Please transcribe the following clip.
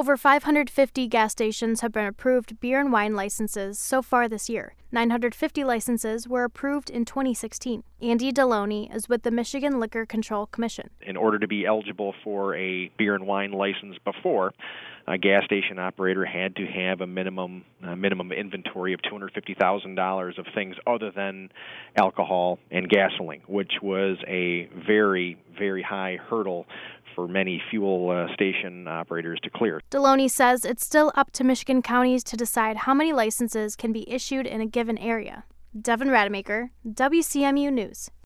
Over 550 gas stations have been approved beer and wine licenses so far this year. 950 licenses were approved in 2016. Andy Deloney is with the Michigan Liquor Control Commission. In order to be eligible for a beer and wine license before, a gas station operator had to have a minimum inventory of $250,000 of things other than alcohol and gasoline, which was a very, very high hurdle for many fuel station operators to clear. Deloney says it's still up to Michigan counties to decide how many licenses can be issued in a given area. Devin Rademacher, WCMU News.